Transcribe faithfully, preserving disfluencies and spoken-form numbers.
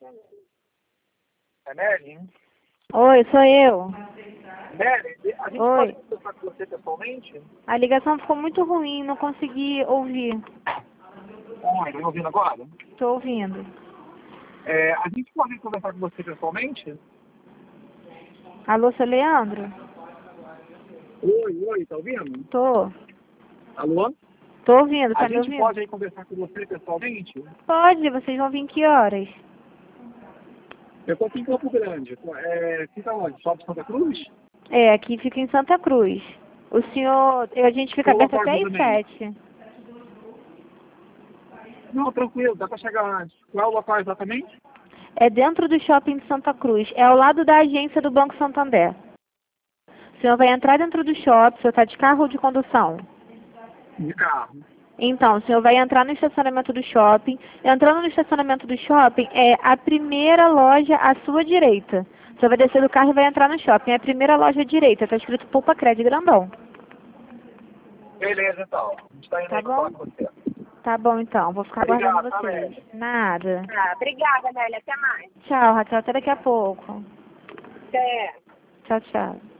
É Nelly? Oi, sou eu. Nelly, a gente Oi. pode conversar com você pessoalmente? A ligação ficou muito ruim, não consegui ouvir. Oi, tá me ouvindo agora? Tô ouvindo. É, a gente pode conversar com você pessoalmente? Alô, seu Leandro? Oi, oi, tá ouvindo? Tô. Alô? Tô ouvindo, A tá me gente ouvindo? pode aí conversar com você pessoalmente? Pode, vocês vão vir em que horas? Eu tô aqui em Campo Grande. É, fica onde? Shopping Santa Cruz? É, aqui fica em Santa Cruz. O senhor, a gente fica Qual o aberto local de até às exatamente? sete. Não, tranquilo, dá pra chegar antes. Qual é o local exatamente? É dentro do shopping de Santa Cruz. É ao lado da agência do Banco Santander. O senhor vai entrar dentro do shopping, o senhor tá de carro ou de condução? De carro. Então, o senhor vai entrar no estacionamento do shopping. Entrando no estacionamento do shopping, é a primeira loja à sua direita. O senhor vai descer do carro e vai entrar no shopping. É a primeira loja à direita. Tá escrito Poupa Crédito grandão. Beleza, então. A gente tá indo Tá aí pra bom? falar com você. Tá bom, então. Vou ficar aguardando Obrigado, tá, vocês. Nelly? Nada. Ah, obrigada, Nélia. Até mais. Tchau, Raquel. Até daqui a pouco. Até. Tchau, tchau.